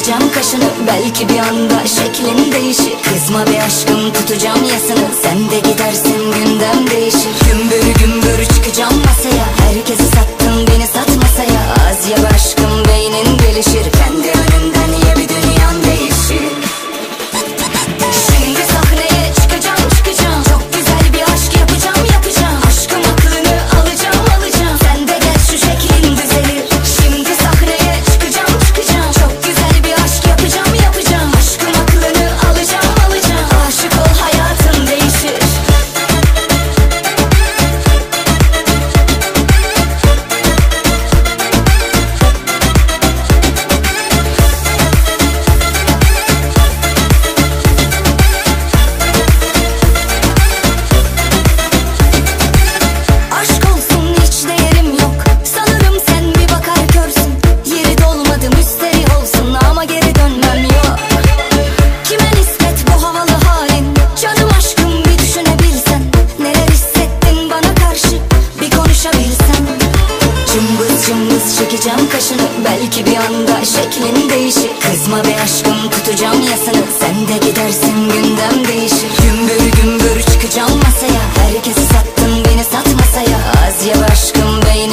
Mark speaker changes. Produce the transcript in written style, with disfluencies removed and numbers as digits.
Speaker 1: çekeceğim kaşını, belki bir anda şeklin değişir. Kızma be aşkım, tutacağım yasını, sen de gidersin gündem değişir. Gümbür gümbür çıkacağım masaya, herkesi sattın beni sat masaya. Az ye be aşkım, beynin gelişir, kendi önünden ye bir dünyan değişir. Şimdi sahneye çıkacağım, çok güzel bir aşk yapacağım. Aşkım aklını alacağım, sen de gel şu şeklin düzelir. Şimdi sahneye çıkacağım, çok güzel bir aşk yapacağım. Aşkım aklını alacağım, aşık ol hayatın değişir. Aşk olsun hiç değerim yok, sanırım sen bir bakar körsün. Yeri dolmadı müsteri olsun ama geri dönmem yok. Kime nispet bu havalı halin, canım aşkım bir düşünebilsen. Neler hissettin bana karşı, bir konuşabilsen. Cımbız cımbız çekeceğim kaşını, belki bir anda şeklin değişir. Kızma be aşkım, tutacağım yasını, sen de gidersin gündem değişir. Gümbür gümbür çıkacağım masaya, herkesi sattın beni sat masaya. Az ye be aşkım, beynin